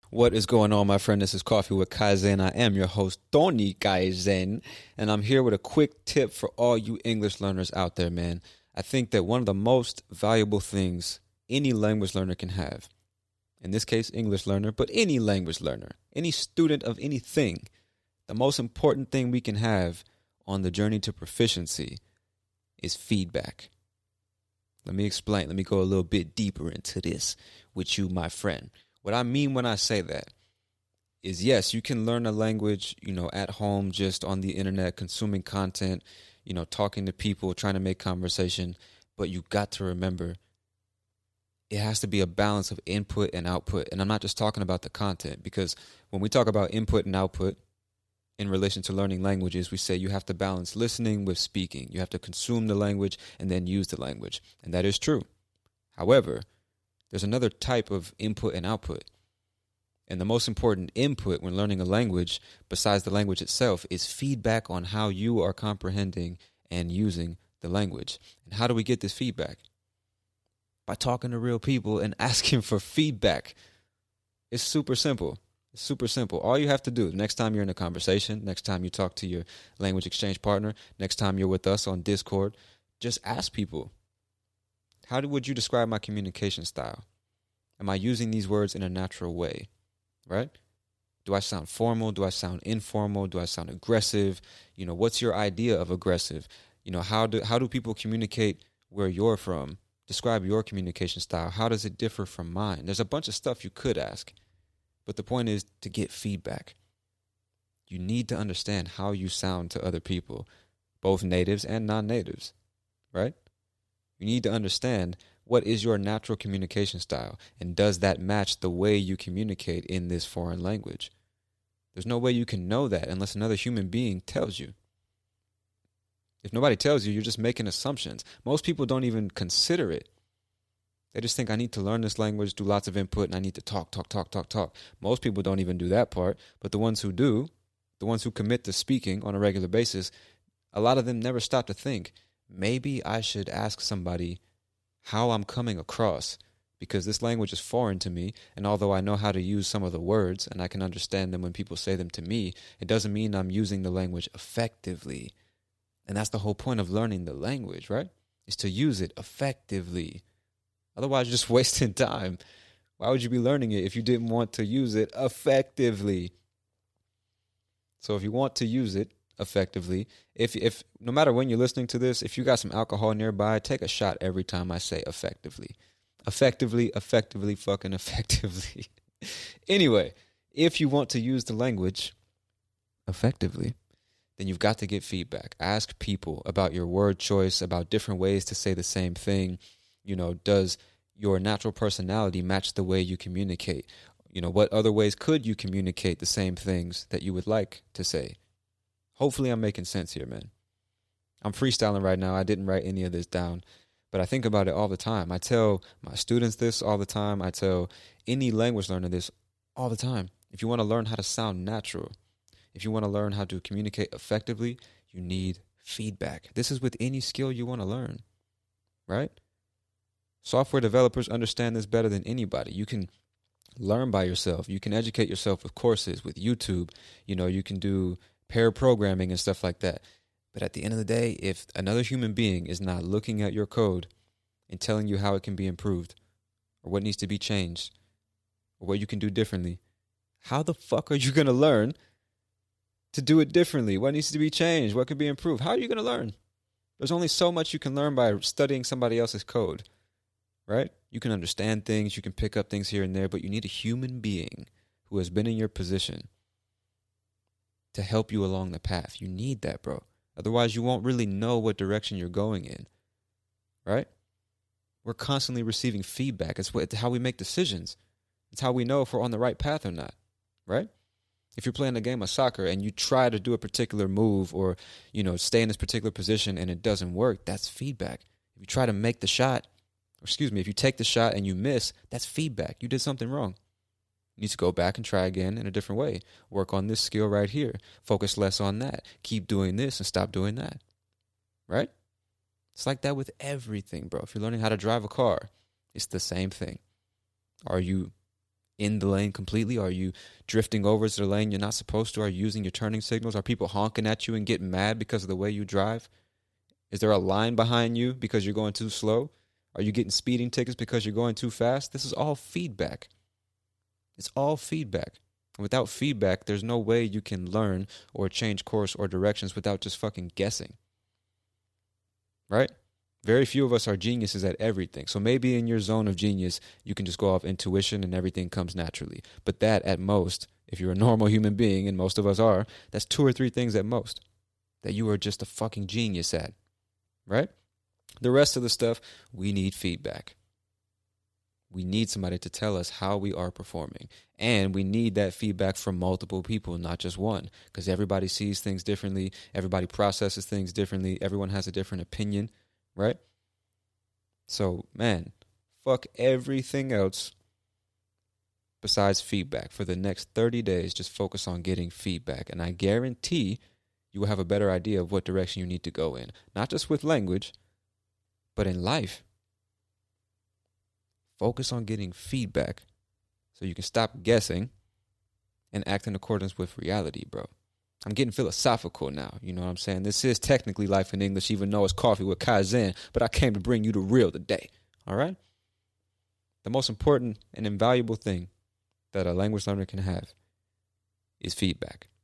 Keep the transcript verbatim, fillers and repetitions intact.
What is going on, my friend? This is Coffee with Kaizen. I am your host, Tony Kaizen, and I'm here with a quick tip for all you English learners out there, man. I think that one of the most valuable things any language learner can have, in this case, English learner, but any language learner, any student of anything, the most important thing we can have on the journey to proficiency is feedback. Let me explain. Let me go a little bit deeper into this with you, my friend. What I mean when I say that is, yes, you can learn a language, you know, at home, just on the internet, consuming content, you know, talking to people, trying to make conversation. But you got to remember, it has to be a balance of input and output. And I'm not just talking about the content, because when we talk about input and output in relation to learning languages, we say you have to balance listening with speaking. You have to consume the language and then use the language. And that is true. However, there's another type of input and output. And the most important input when learning a language, besides the language itself, is feedback on how you are comprehending and using the language. And how do we get this feedback? By talking to real people and asking for feedback. It's super simple. It's super simple. All you have to do, next time you're in a conversation, next time you talk to your language exchange partner, next time you're with us on Discord, just ask people. How would you describe my communication style? Am I using these words in a natural way, right? Do I sound formal? Do I sound informal? Do I sound aggressive? You know, what's your idea of aggressive? You know, how do how do people communicate where you're from? Describe your communication style. How does it differ from mine? There's a bunch of stuff you could ask, but the point is to get feedback. You need to understand how you sound to other people, both natives and non-natives, right? You need to understand what is your natural communication style, and does that match the way you communicate in this foreign language? There's no way you can know that unless another human being tells you. If nobody tells you, you're just making assumptions. Most people don't even consider it. They just think, I need to learn this language, do lots of input, and I need to talk, talk, talk, talk, talk. Most people don't even do that part, but the ones who do, the ones who commit to speaking on a regular basis, a lot of them never stop to think, maybe I should ask somebody how I'm coming across, because this language is foreign to me, and although I know how to use some of the words and I can understand them when people say them to me, it doesn't mean I'm using the language effectively. And that's the whole point of learning the language, right? Is to use it effectively. Otherwise, you're just wasting time. Why would you be learning it if you didn't want to use it effectively? So if you want to use it effectively, if if no matter when you're listening to this, if you got some alcohol nearby, take a shot every time I say effectively. Effectively, effectively, fucking effectively. Anyway, if you want to use the language effectively, then you've got to get feedback. Ask people about your word choice, about different ways to say the same thing. You know, does your natural personality match the way you communicate? You know, what other ways could you communicate the same things that you would like to say? Hopefully I'm making sense here, man. I'm freestyling right now. I didn't write any of this down, but I think about it all the time. I tell my students this all the time. I tell any language learner this all the time. If you want to learn how to sound natural, if you want to learn how to communicate effectively, you need feedback. This is with any skill you want to learn, right? Software developers understand this better than anybody. You can learn by yourself. You can educate yourself with courses, with YouTube. You know, you can do pair programming and stuff like that. But at the end of the day, if another human being is not looking at your code and telling you how it can be improved or what needs to be changed or what you can do differently, how the fuck are you going to learn to do it differently? What needs to be changed? What could be improved? How are you going to learn? There's only so much you can learn by studying somebody else's code, right? You can understand things, you can pick up things here and there, but you need a human being who has been in your position to help you along the path. You need that, bro. Otherwise, you won't really know what direction you're going in, right? We're constantly receiving feedback. It's, what, it's how we make decisions. It's how we know if we're on the right path or not, right? If you're playing a game of soccer and you try to do a particular move or, you know, stay in this particular position and it doesn't work, that's feedback. If you try to make the shot, or excuse me, if you take the shot and you miss, that's feedback. You did something wrong. You need to go back and try again in a different way. Work on this skill right here. Focus less on that. Keep doing this and stop doing that. Right? It's like that with everything, bro. If you're learning how to drive a car, it's the same thing. Are you in the lane completely? Are you drifting over to the lane you're not supposed to? Are you using your turning signals? Are people honking at you and getting mad because of the way you drive? Is there a line behind you because you're going too slow? Are you getting speeding tickets because you're going too fast? This is all feedback. It's all feedback. Without feedback, there's no way you can learn or change course or directions without just fucking guessing. Right? Very few of us are geniuses at everything. So maybe in your zone of genius, you can just go off intuition and everything comes naturally. But that, at most, if you're a normal human being, and most of us are, that's two or three things at most that you are just a fucking genius at. Right? The rest of the stuff, we need feedback. We need somebody to tell us how we are performing. And we need that feedback from multiple people, not just one. Because everybody sees things differently. Everybody processes things differently. Everyone has a different opinion, right? So, man, fuck everything else besides feedback. For the next thirty days, just focus on getting feedback. And I guarantee you will have a better idea of what direction you need to go in. Not just with language, but in life. Focus on getting feedback so you can stop guessing and act in accordance with reality, bro. I'm getting philosophical now, you know what I'm saying? This is technically Life in English, even though it's Coffee with Kaizen, but I came to bring you the real today, all right? The most important and invaluable thing that a language learner can have is feedback.